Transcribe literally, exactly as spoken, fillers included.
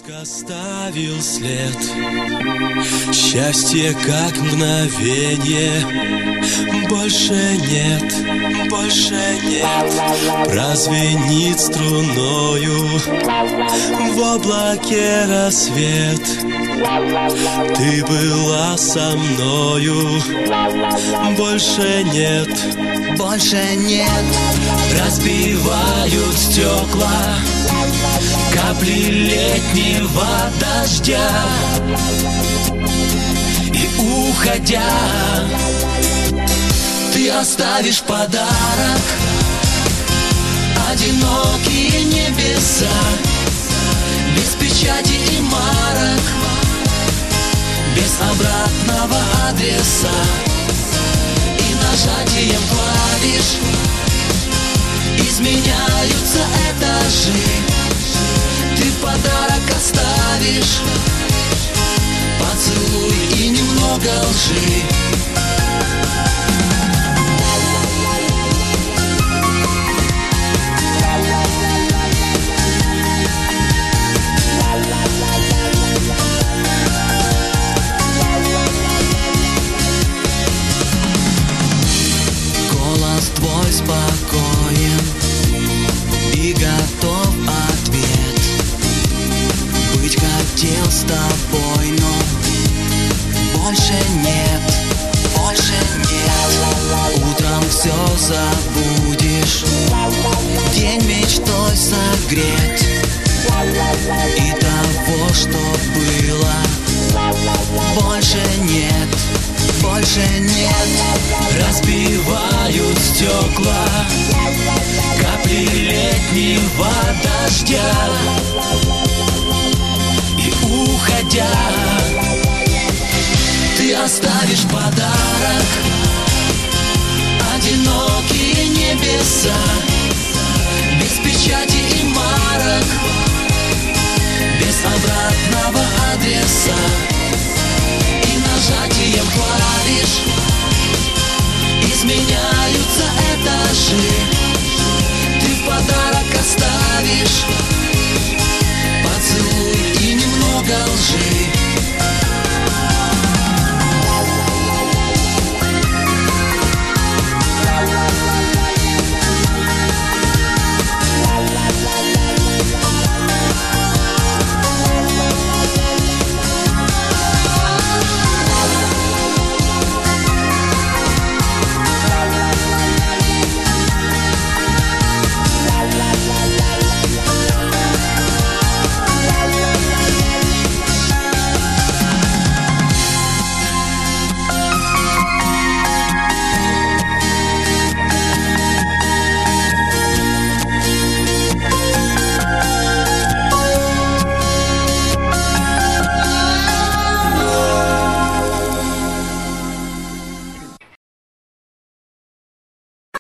Оставил след, счастье как мгновенье. Больше нет, больше нет. Прозвенит струною в облаке рассвет. Ты была со мною. Больше нет, больше нет. Разбивают стекла капли летнего дождя. И уходя, ты оставишь подарок. Одинокие небеса, без печати и марок, без обратного адреса. И нажатием клавиш изменяются этажи. Ты в подарок оставишь поцелуй и немного лжи. Голос твой спокоен и готов ответ. Быть хотел с тобой, но больше нет, больше нет. Утром все забудешь, день мечтой согрет. И того, что было, больше нет, больше нет. Разбивают стекла капли летнего дождя. И уходя, ты оставишь подарок. Одинокие небеса,